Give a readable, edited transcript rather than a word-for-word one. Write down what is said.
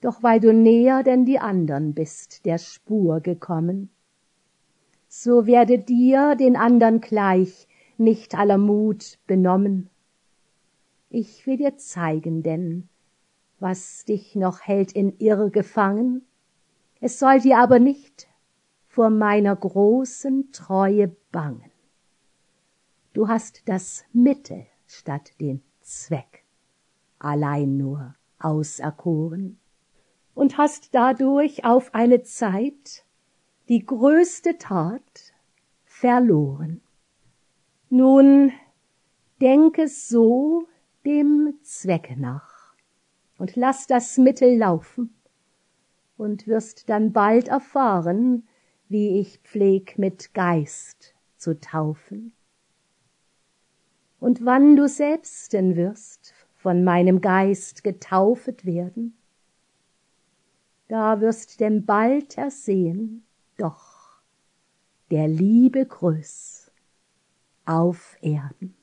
doch weil du näher denn die andern bist der Spur gekommen. So werde dir den andern gleich nicht aller Mut benommen. Ich will dir zeigen denn, was dich noch hält in Irr gefangen. Es soll dir aber nicht vor meiner großen Treue bangen. Du hast das Mittel statt den Zweck allein nur auserkoren und hast dadurch auf eine Zeit die größte Tat verloren. Nun denk es so dem Zwecke nach und lass das Mittel laufen und wirst dann bald erfahren, wie ich pfleg mit Geist zu taufen. Und wann du selbsten wirst von meinem Geist getaufet werden, da wirst denn bald ersehen, doch der Liebe Größ auf Erden.